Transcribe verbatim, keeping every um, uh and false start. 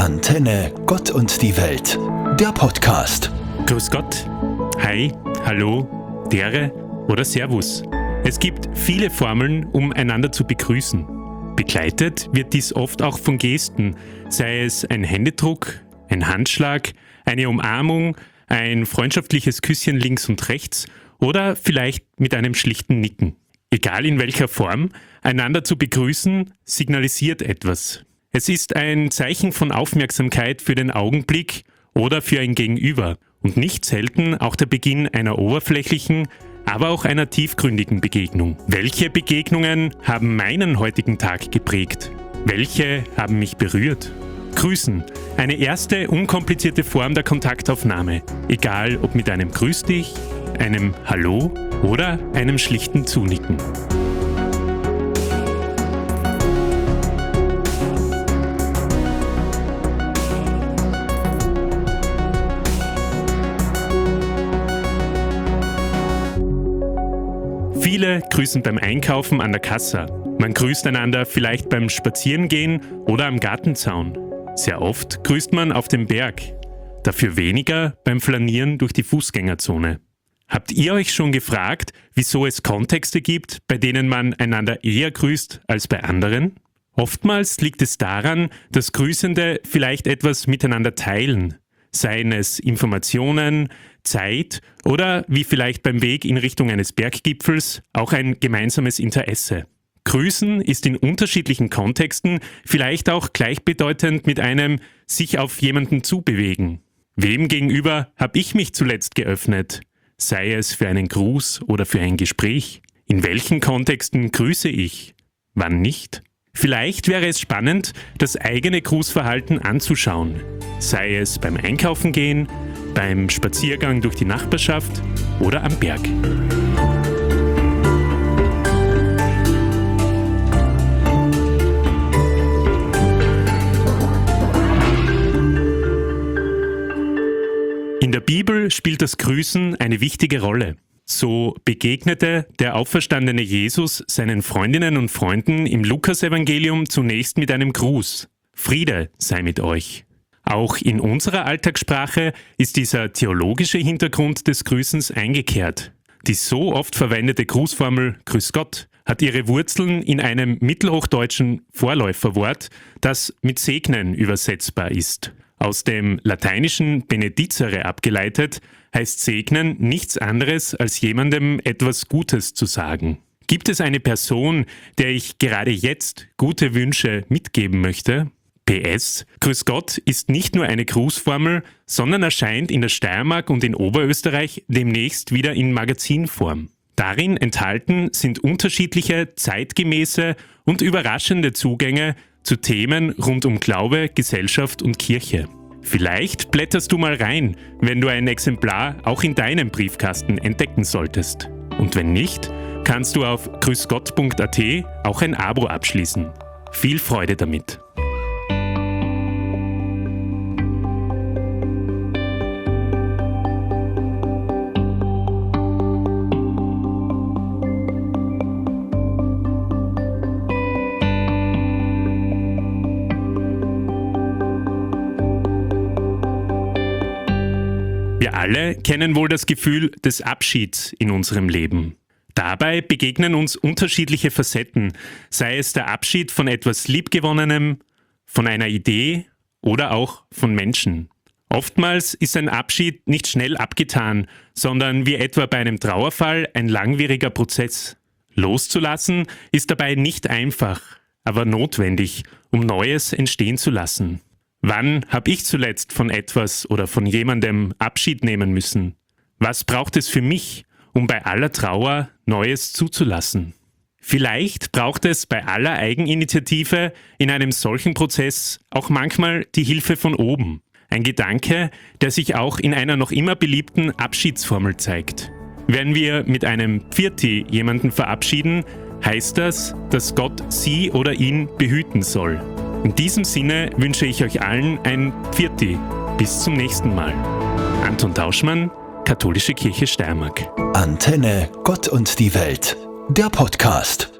Antenne Gott und die Welt, der Podcast. Grüß Gott, hi, hallo, dere oder Servus. Es gibt viele Formeln, um einander zu begrüßen. Begleitet wird dies oft auch von Gesten, sei es ein Händedruck, ein Handschlag, eine Umarmung, ein freundschaftliches Küsschen links und rechts oder vielleicht mit einem schlichten Nicken. Egal in welcher Form, einander zu begrüßen signalisiert etwas. Es ist ein Zeichen von Aufmerksamkeit für den Augenblick oder für ein Gegenüber und nicht selten auch der Beginn einer oberflächlichen, aber auch einer tiefgründigen Begegnung. Welche Begegnungen haben meinen heutigen Tag geprägt? Welche haben mich berührt? Grüßen, eine erste unkomplizierte Form der Kontaktaufnahme, egal ob mit einem Grüß dich, einem Hallo oder einem schlichten Zunicken. Viele grüßen beim Einkaufen an der Kasse. Man grüßt einander vielleicht beim Spazierengehen oder am Gartenzaun. Sehr oft grüßt man auf dem Berg. Dafür weniger beim Flanieren durch die Fußgängerzone. Habt ihr euch schon gefragt, wieso es Kontexte gibt, bei denen man einander eher grüßt als bei anderen? Oftmals liegt es daran, dass Grüßende vielleicht etwas miteinander teilen. Seien es Informationen, Zeit oder, wie vielleicht beim Weg in Richtung eines Berggipfels, auch ein gemeinsames Interesse. Grüßen ist in unterschiedlichen Kontexten vielleicht auch gleichbedeutend mit einem sich auf jemanden zubewegen. Wem gegenüber habe ich mich zuletzt geöffnet? Sei es für einen Gruß oder für ein Gespräch? In welchen Kontexten grüße ich? Wann nicht? Vielleicht wäre es spannend, das eigene Grußverhalten anzuschauen. Sei es beim Einkaufen gehen, beim Spaziergang durch die Nachbarschaft oder am Berg. In der Bibel spielt das Grüßen eine wichtige Rolle. So begegnete der auferstandene Jesus seinen Freundinnen und Freunden im Lukasevangelium zunächst mit einem Gruß. Friede sei mit euch. Auch in unserer Alltagssprache ist dieser theologische Hintergrund des Grüßens eingekehrt. Die so oft verwendete Grußformel Grüß Gott hat ihre Wurzeln in einem mittelhochdeutschen Vorläuferwort, das mit Segnen übersetzbar ist. Aus dem lateinischen benedicere abgeleitet, heißt Segnen nichts anderes, als jemandem etwas Gutes zu sagen. Gibt es eine Person, der ich gerade jetzt gute Wünsche mitgeben möchte? P S. Grüß Gott ist nicht nur eine Grußformel, sondern erscheint in der Steiermark und in Oberösterreich demnächst wieder in Magazinform. Darin enthalten sind unterschiedliche, zeitgemäße und überraschende Zugänge zu Themen rund um Glaube, Gesellschaft und Kirche. Vielleicht blätterst du mal rein, wenn du ein Exemplar auch in deinem Briefkasten entdecken solltest. Und wenn nicht, kannst du auf grüßgott punkt a t auch ein Abo abschließen. Viel Freude damit! Wir alle kennen wohl das Gefühl des Abschieds in unserem Leben. Dabei begegnen uns unterschiedliche Facetten, sei es der Abschied von etwas Liebgewonnenem, von einer Idee oder auch von Menschen. Oftmals ist ein Abschied nicht schnell abgetan, sondern wie etwa bei einem Trauerfall ein langwieriger Prozess. Loszulassen ist dabei nicht einfach, aber notwendig, um Neues entstehen zu lassen. Wann habe ich zuletzt von etwas oder von jemandem Abschied nehmen müssen? Was braucht es für mich, um bei aller Trauer Neues zuzulassen? Vielleicht braucht es bei aller Eigeninitiative in einem solchen Prozess auch manchmal die Hilfe von oben. Ein Gedanke, der sich auch in einer noch immer beliebten Abschiedsformel zeigt. Wenn wir mit einem Pfiat jemanden verabschieden, heißt das, dass Gott sie oder ihn behüten soll. In diesem Sinne wünsche ich euch allen ein Pfiat. Bis zum nächsten Mal. Anton Tauschmann, Katholische Kirche Steiermark. Antenne Gott und die Welt, der Podcast.